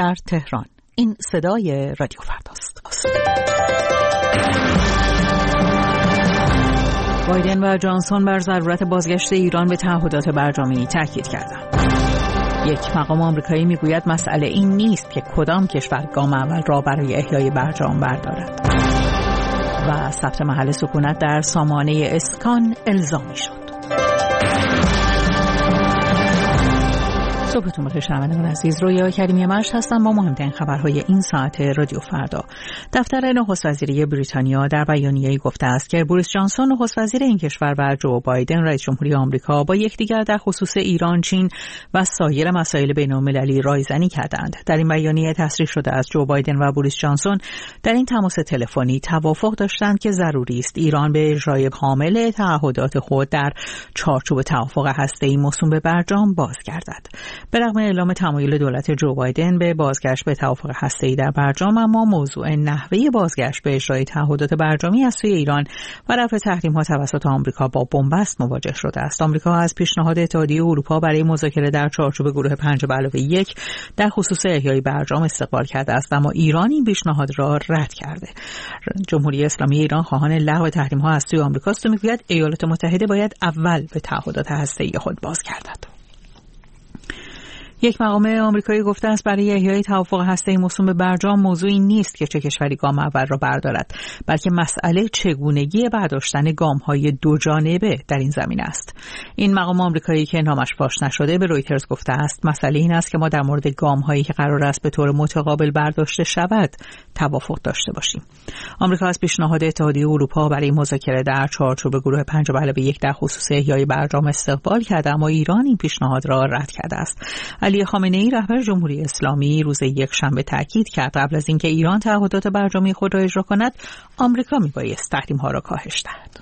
در تهران. این صدای رادیو فرداست. بایدن و جانسون بر ضرورت بازگشت ایران به تعهدات برجامی تاکید کردند. یک مقام آمریکایی میگوید مسئله این نیست که کدام کشور گام اول را برای احیای برجام بردارد. و ثبت محل سکونت در سامانه اسکان الزامی شد. صبحتون بخیر شنوندگان عزیز، رویا کریمی مشت هستم با مهمترین خبرهای این ساعت رادیو فردا. دفتر نخست وزیری بریتانیا در بیانیه‌ای گفته است که بوریس جانسون نخست وزیر این کشور و جو بایدن رئیس جمهوری آمریکا با یکدیگر در خصوص ایران، چین و سایر مسائل بین‌المللی رایزنی کردند. در این بیانیه تصریح شده است جو بایدن و بوریس جانسون در این تماس تلفنی توافق داشتند که ضروری است ایران به اجرای کامل تعهدات خود در چارچوب توافق هسته‌ای موسوم به برجام بازگردد. به رغم اعلام تمایل دولت جو بایدن به بازگشت به توافق هسته‌ای در برجام، اما موضوع نحوه بازگشت به اجرای تعهدات برجامی از سوی ایران و رفع تحریم‌ها توسط آمریکا با بنبست مواجه شده است. آمریکا از پیشنهاد اتحادیه اروپا برای مذاکره در چارچوب گروه 5+1 در خصوص احیای برجام استقبال کرده است، اما ایران این پیشنهاد را رد کرده. جمهوری اسلامی ایران خواهان لغو تحریم‌ها از سوی آمریکاست و می‌گوید ایالات متحده باید اول به تعهدات هسته‌ای خود بازگردد. یک مقام آمریکایی گفته است برای احیای توافق هسته‌ای موسوم به برجام موضوعی نیست که چه کشوری گام اول را بردارد، بلکه مسئله چگونگی برداشتن گام‌های دو جانبه در این زمینه است. این مقام آمریکایی که نامش فاش نشده به رویترز گفته است مسئله این است که ما در مورد گام‌هایی که قرار است به طور متقابل برداشته شود توافق داشته باشیم. آمریکا از پیشنهاد اتحادیه اروپا برای مذاکره در چارچوب گروه 5+1 در خصوص احیای برجام استقبال کرده، اما ایران این پیشنهاد را رد کرده است. علی خامنه‌ای رهبر جمهوری اسلامی روز یکشنبه تاکید کرد قبل از اینکه ایران تعهدات برجامی خود را اجرا کند، آمریکا میبایست تحریم‌ها را کاهش دهد.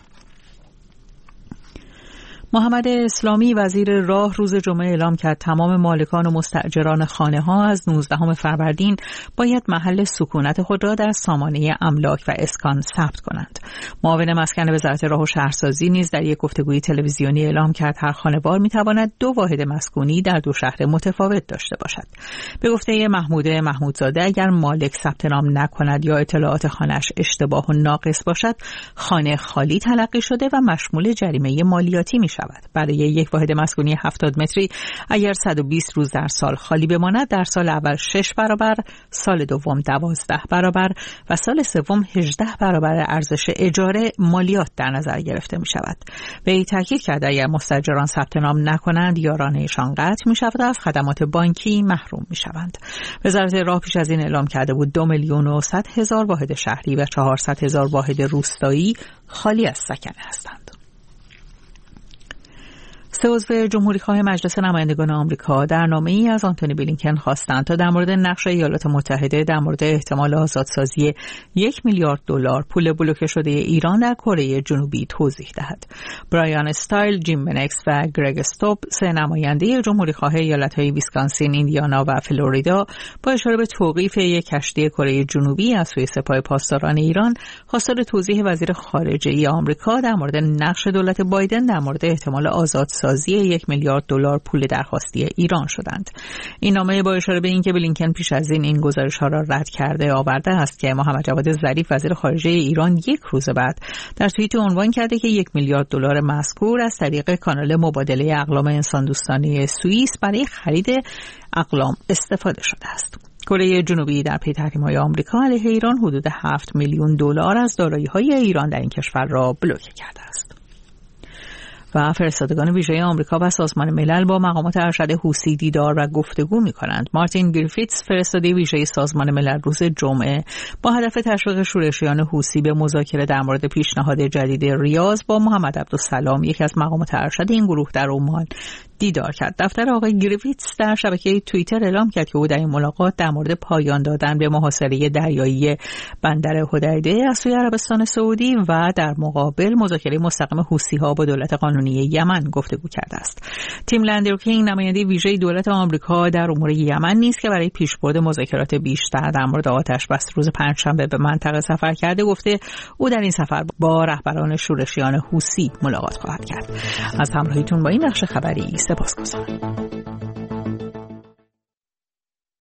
محمد اسلامی وزیر راه روز جمعه اعلام کرد تمام مالکان و مستاجران خانه‌ها از 19 فروردین باید محل سکونت خود را در سامانه املاک و اسکان ثبت کنند. معاون مسکن وزارت راه و شهرسازی نیز در یک گفتگوی تلویزیونی اعلام کرد هر خانوار می‌تواند 2 واحد مسکونی در 2 شهر متفاوت داشته باشد. به گفته محمودزاده اگر مالک ثبت نام نکند یا اطلاعات خانه‌اش اشتباه و ناقص باشد، خانه خالی تلقی شده و مشمول جریمه مالیاتی می‌شود. برای یک واحد مسکونی 70 متری اگر 120 روز در سال خالی بماند، در سال اول 6 برابر، سال دوم 12 برابر و سال سوم 18 برابر ارزش اجاره مالیات در نظر گرفته می شود. به این تاکید کرده اگر مستاجران ثبت نام نکنند یارانه‌شان قطع می شود و از خدمات بانکی محروم می شوند. وزارت راه پیش از این اعلام کرده بود 2,100,000 واحد شهری و 400,000 واحد روستایی خالی از سکنه هستند. 3 عضو جمهوری‌خواه مجلس نمایندگان آمریکا در نامه‌ای از آنتونی بلینکن خواستند تا در مورد نقش ایالات متحده در مورد احتمال آزادسازی $1 میلیارد پول بلوکه شده ایران در کره جنوبی توضیح دهد. برایان استایل، جیم بنکس و گرگ استوب، 3 نماینده جمهوری‌خواه ایالت‌های ویسکانسین، ایندیانا و فلوریدا، با اشاره به توقیف یک کشتی کره جنوبی از سوی سپاه پاسداران ایران، خواستار توضیح وزیر خارجه آمریکا در مورد نقش دولت بایدن در مورد احتمال آزادسازی $1 میلیارد پول درخواستی ایران شدند. این نامه با اشاره به اینکه بلینکن پیش از این گزارش‌ها را رد کرده آورده است که محمد جواد ظریف وزیر خارجه ایران 1 روز بعد در توییت عنوان کرده که $1 میلیارد مذکور از طریق کانال مبادله اقلام انسان دوستانه سوئیس برای خرید اقلام استفاده شده است. کره جنوبی در پی تحریم‌های آمریکا علیه ایران حدود $7 میلیون از دارایی‌های ایران در این کشور را بلوکه کرده است. و فرستادگان ویژه آمریکا و سازمان ملل با مقامات ارشد حوثی دیدار و گفتگو می‌کنند. مارتین گریفیتس فرستاده ویژه سازمان ملل روز جمعه با هدف تشویق شورشیان حوثی به مذاکره در مورد پیشنهاد جدید ریاض با محمد عبدالسلام، یکی از مقامات ارشد این گروه، در عمان دیدار کرد. دفتر آقای گریفیتس در شبکه توییتر اعلام کرد که او در این ملاقات در مورد پایان دادن به محاصره دریایی بندر حدیده از سوی عربستان سعودی و در مقابل مذاکره مستقیم حوثی‌ها با دولت قانونی یمن گفتگو کرده است. تیم لندرکینگ، نماینده ویژه دولت آمریکا در امور یمن نیز که برای پیشبرد مذاکرات بیشتر در مورد آتش‌بس روز پنجشنبه به منطقه سفر کرده، گفته او در این سفر با رهبران شورشیان حوثی ملاقات خواهد کرد. از همراهیتون با این بخش خبری سپاسگزارم.